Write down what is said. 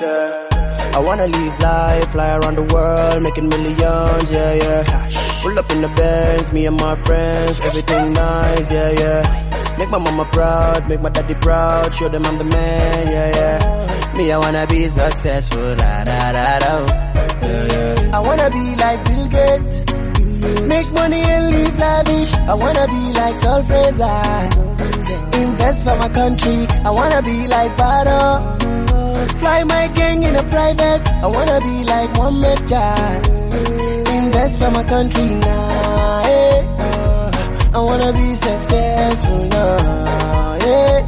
I wanna live life, fly around the world, making millions, yeah, yeah. Pull up in the Benz, me and my friends, everything nice, yeah, yeah. Make my mama proud, make my daddy proud, show them I'm the man, yeah, yeah. Me, I wanna be successful, da da da da. Yeah, yeah. I wanna be like Bill Gates, make money and live lavish. I wanna be like Sol Fraser, invest for my country. I wanna be like Bado, fly my gang in a private. I wanna be like Mohammed Jan, invest for my country now, yeah. I wanna be successful now, yeah.